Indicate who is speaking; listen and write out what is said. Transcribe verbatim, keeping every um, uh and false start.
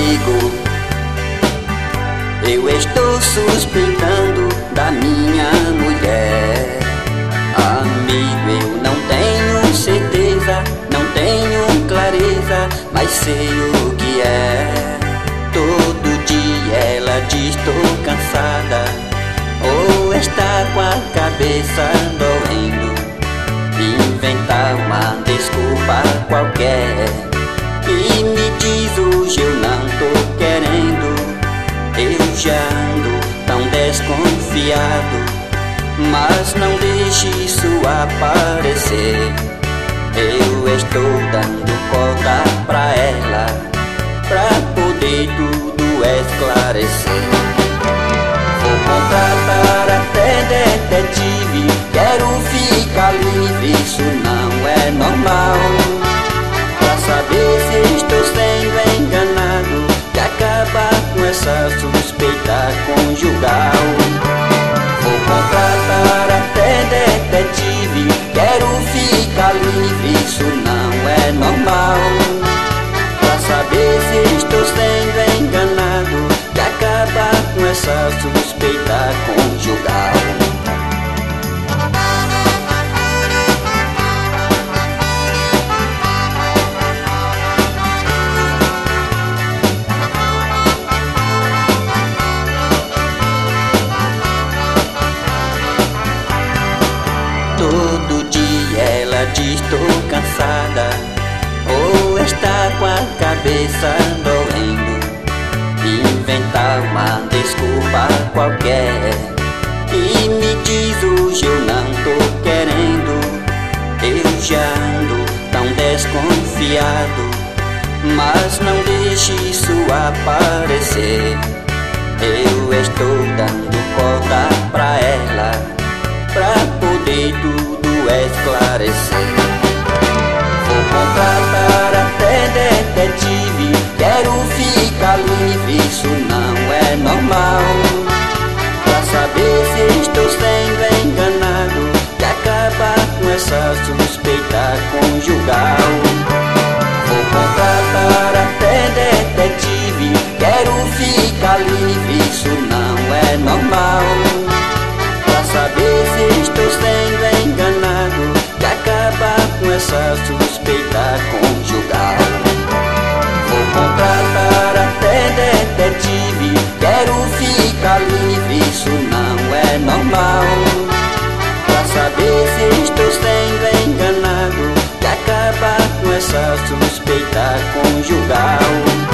Speaker 1: amigo, eu estou suspeitando da minha mulher. Amigo, eu não tenho certeza, não tenho clareza, mas sei o que é. Todo dia ela diz: tô cansada, ou está com a cabeça doendo. Inventar uma desculpa qualquer e me diz: hoje eu não tô querendo. Eu já ando tão desconfiado, mas não deixe isso aparecer. Eu estou dando corda pra ela, pra poder tudo esclarecer. Vou contratar até detetive, quero ficar livre, isso não é normal. Pra saber se estou sendo enganado, que acabar com essa suspeita conjugal. Vou contratar até detetive, quero ficar livre, isso não é normal. Pra saber se estou sendo enganado, que acabar com essa suspeita conjugal. Todo dia ela diz: tô cansada, ou está com a cabeça doendo. Inventar uma desculpa qualquer e me diz: hoje eu não tô querendo. Eu já ando tão desconfiado, mas não deixe isso aparecer. Eu estou dando corda pra ela, pra poder tudo esclarecer. Vou contratar até detetive, quero ficar livre, isso não é normal. Pra saber se estou sendo enganado, que acabar com essa suspeita conjugal. Vou contratar até detetive, quero ficar livre, isso não é normal. Pra saber se estou sendo enganado, que acabar com essa suspeita conjugal. Vou contratar até detetive, quero ficar livre, isso não é normal. Pra saber se estou sendo enganado, que acabar com essa suspeita conjugal.